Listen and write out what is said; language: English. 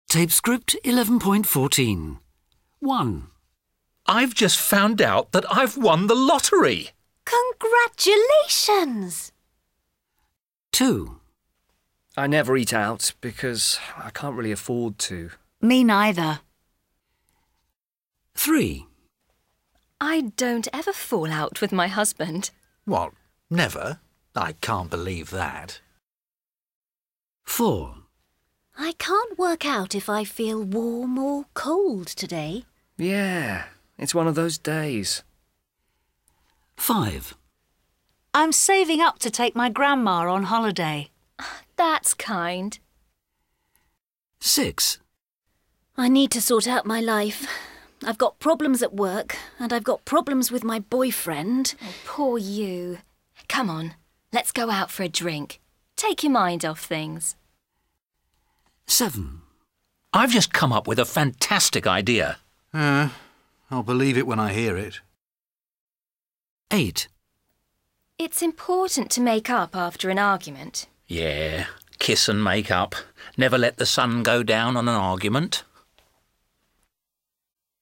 Tape script 11.14. 1. I've just found out that I've won the lottery. Congratulations! 2. I never eat out because I can't really afford to. Me neither. 3. I don't ever fall out with my husband. What? Never? I can't believe that. 4. I can't work out if I feel warm or cold today. Yeah, it's one of those days. 5. I'm saving up to take my grandma on holiday. That's kind. 6. I need to sort out my life. I've got problems at work and I've got problems with my boyfriend. Oh, poor you. Come on, let's go out for a drink. Take your mind off things. 7. I've just come up with a fantastic idea. I'll believe it when I hear it. 8. It's important to make up after an argument. Yeah, kiss and make up. Never let the sun go down on an argument.